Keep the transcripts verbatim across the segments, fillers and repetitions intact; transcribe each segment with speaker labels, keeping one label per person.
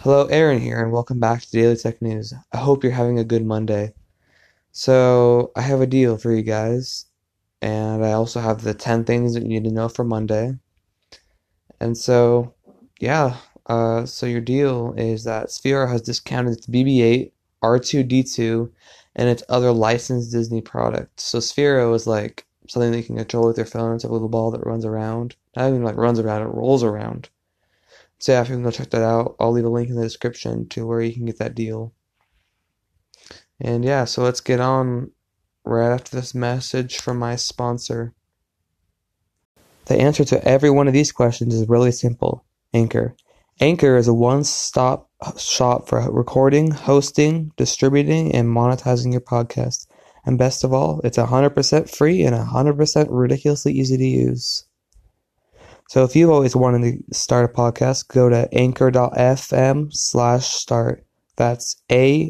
Speaker 1: Hello, Aaron here, and welcome back to Daily Tech News. I hope you're having a good Monday. So, I have a deal for you guys, and I also have the ten things that you need to know for Monday. And so, yeah, uh, so your deal is that Sphero has discounted its B B eight, R two D two, and its other licensed Disney products. So, Sphero is like something that you can control with your phone. It's a little ball that runs around. Not even like runs around, it rolls around. So yeah, if you can go check that out, I'll leave a link in the description to where you can get that deal. And yeah, so let's get on right after this message from my sponsor. The answer to every one of these questions is really simple. Anchor. Anchor is a one-stop shop for recording, hosting, distributing, and monetizing your podcast. And best of all, it's one hundred percent free and one hundred percent ridiculously easy to use. So if you've always wanted to start a podcast, go to anchor.fm slash start. That's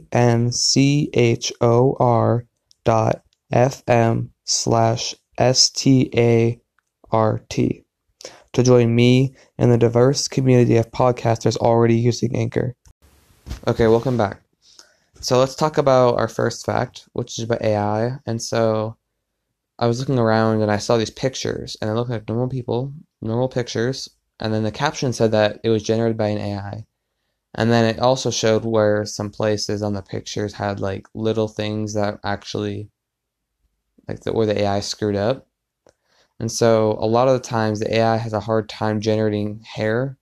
Speaker 1: A-N-C-H-O-R dot F-M slash S-T-A-R-T to join me and the diverse community of podcasters already using Anchor. Okay, welcome back. So let's talk about our first fact, which is about A I. And so I was looking around and I saw these pictures, and they looked like normal people, normal pictures, and then the caption said that it was generated by an A I. And then it also showed where some places on the pictures had like little things that actually, like the, where the A I screwed up. And so a lot of the times the A I has a hard time generating hair.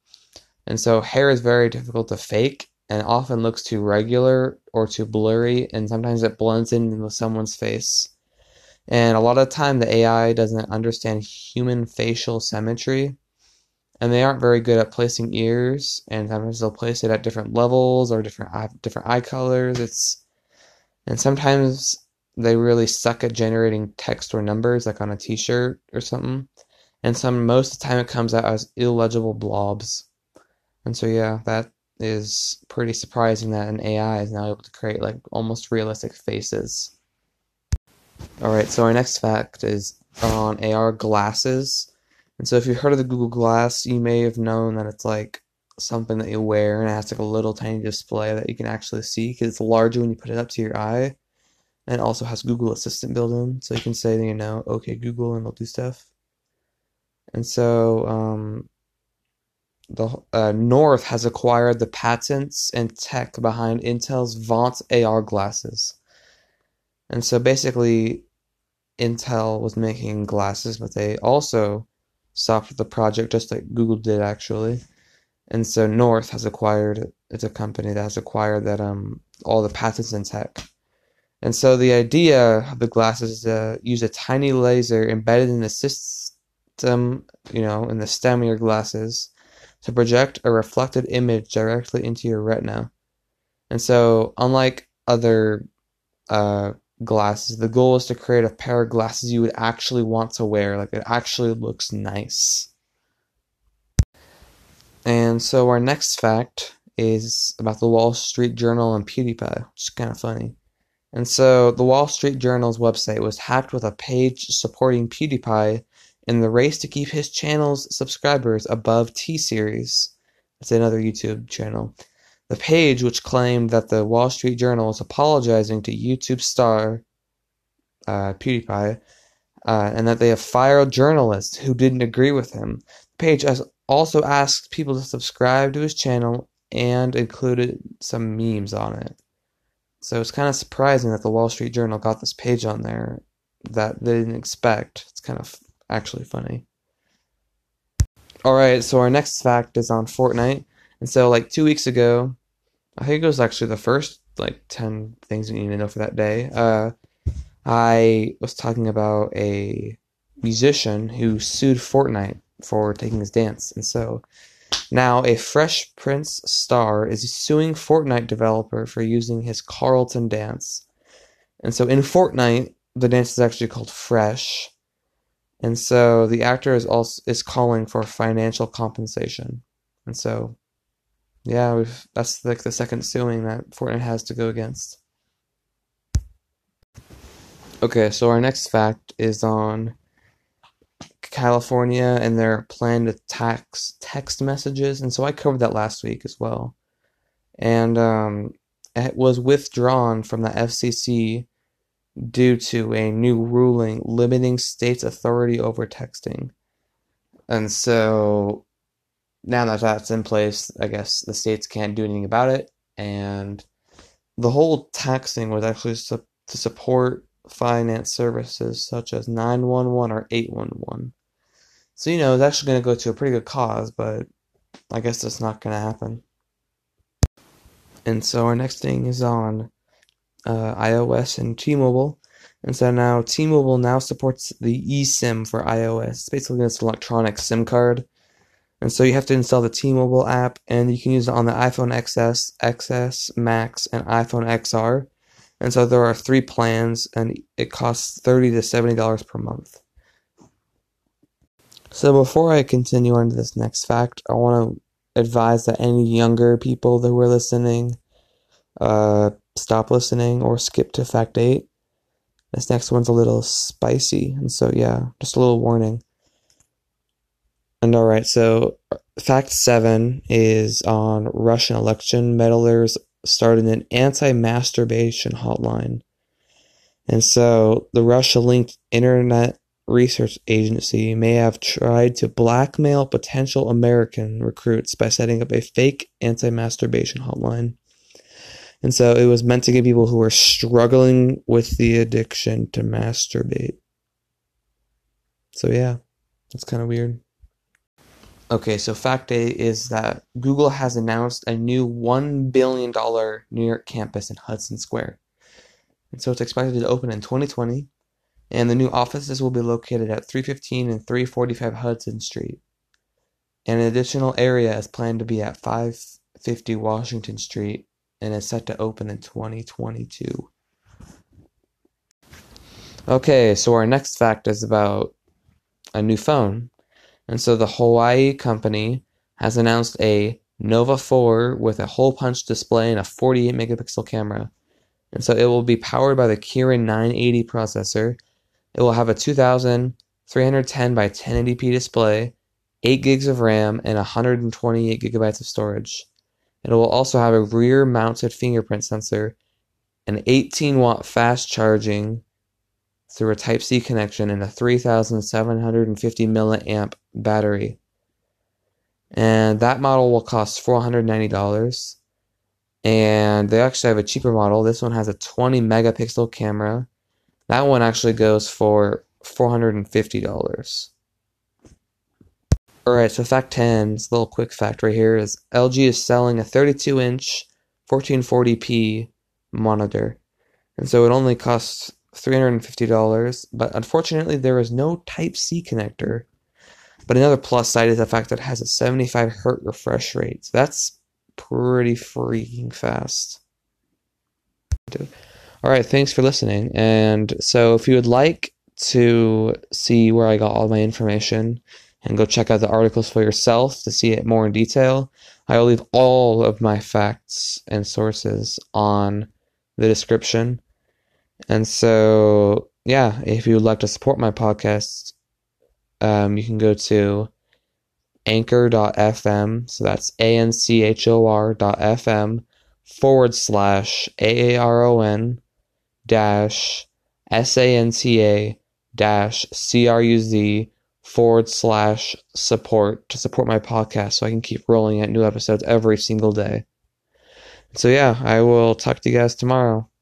Speaker 1: And so hair is very difficult to fake and often looks too regular or too blurry, and sometimes it blends in with someone's face. And a lot of the time, the A I doesn't understand human facial symmetry, and they aren't very good at placing ears, and sometimes they'll place it at different levels or different eye, different eye colors. It's and sometimes they really suck at generating text or numbers, like on a T-shirt or something. And some most of the time, it comes out as illegible blobs. And so, yeah, that is pretty surprising that an A I is now able to create like almost realistic faces. Alright, so our next fact is on A R glasses. And so if you've heard of the Google Glass, you may have known that it's like something that you wear and it has like a little tiny display that you can actually see because it's larger when you put it up to your eye. And it also has Google Assistant built in, so you can say, you know, okay Google, and it'll do stuff. And so um, the uh, North has acquired the patents and tech behind Intel's Vaunt A R glasses. And so basically, Intel was making glasses, but they also stopped the project just like Google did actually. And so North has acquired, it's a company that has acquired that um all the patents and tech. And so the idea of the glasses is to use a tiny laser embedded in the system, you know, in the stem of your glasses to project a reflected image directly into your retina. And so unlike other uh glasses, the goal is to create a pair of glasses you would actually want to wear, like it actually looks nice. And so our next fact is about the Wall Street Journal and PewDiePie, which is kind of funny. And so the Wall Street Journal's website was hacked with a page supporting PewDiePie in the race to keep his channel's subscribers above T-Series. That's another YouTube channel. The page, which claimed that the Wall Street Journal was apologizing to YouTube star uh, PewDiePie, uh, and that they have fired journalists who didn't agree with him. The page has also asked people to subscribe to his channel and included some memes on it. So it's kind of surprising that the Wall Street Journal got this page on there that they didn't expect. It's kind of actually funny. Alright, so our next fact is on Fortnite. And so, like, two weeks ago, I think it was actually the first, like, ten things you need to know for that day, uh, I was talking about a musician who sued Fortnite for taking his dance. And so, now a Fresh Prince star is suing Fortnite developer for using his Carlton dance. And so, in Fortnite, the dance is actually called Fresh. And so, the actor is also is calling for financial compensation. And so, yeah, we've, that's like the second suing that Fortnite has to go against. Okay, so our next fact is on California and their plan to tax text messages. And so I covered that last week as well. and um, it was withdrawn from the F C C due to a new ruling limiting states' authority over texting. And so now that that's in place, I guess the states can't do anything about it. And the whole texting was actually su- to support finance services such as nine one one or eight one one. So, you know, it's actually going to go to a pretty good cause, but I guess that's not going to happen. And so our next thing is on uh, iOS and T-Mobile. And so now T-Mobile now supports the eSIM for iOS. It's basically this electronic SIM card. And so you have to install the T-Mobile app, and you can use it on the iPhone X S, X S Max, and iPhone X R. And so there are three plans, and it costs thirty to seventy dollars per month. So before I continue on to this next fact, I want to advise that any younger people that were listening, uh, stop listening or skip to fact eight. This next one's a little spicy, and so yeah, just a little warning. And alright, so fact seven is on Russian election meddlers started an anti-masturbation hotline. And so the Russia-linked Internet Research Agency may have tried to blackmail potential American recruits by setting up a fake anti-masturbation hotline. And so it was meant to give people who were struggling with the addiction to masturbate. So yeah, that's kind of weird. Okay, so fact eight is that Google has announced a new one billion dollars New York campus in Hudson Square. And so it's expected to open in twenty twenty, and the new offices will be located at three fifteen and three forty-five Hudson Street. And an additional area is planned to be at five fifty Washington Street, and is set to open in twenty twenty-two. Okay, so our next fact is about a new phone. And so the Hawaii company has announced a Nova four with a hole punch display and a forty-eight megapixel camera. And so it will be powered by the Kirin nine eighty processor. It will have a two thousand three hundred ten by ten eighty p display, eight gigs of RAM, and one hundred twenty-eight gigabytes of storage. It will also have a rear-mounted fingerprint sensor, an eighteen watt fast charging through a Type-C connection, and a three thousand seven hundred fifty milliamp battery. And that model will cost four hundred ninety dollars. And they actually have a cheaper model. This one has a twenty megapixel camera. That one actually goes for four hundred fifty dollars. Alright, so fact ten, this little quick fact right here is L G is selling a thirty-two inch fourteen forty p monitor. And so it only costs three hundred fifty dollars, but unfortunately there is no Type-C connector. But another plus side is the fact that it has a seventy-five hertz refresh rate. So that's pretty freaking fast. Alright, thanks for listening. And so if you would like to see where I got all my information and go check out the articles for yourself to see it more in detail, I will leave all of my facts and sources on the description. And so, yeah, if you would like to support my podcast, um, you can go to anchor dot f m, so that's A N C H O R dot F M forward slash A A R O N dash S A N T A dash C R U Z forward slash support to support my podcast so I can keep rolling out new episodes every single day. So yeah, I will talk to you guys tomorrow.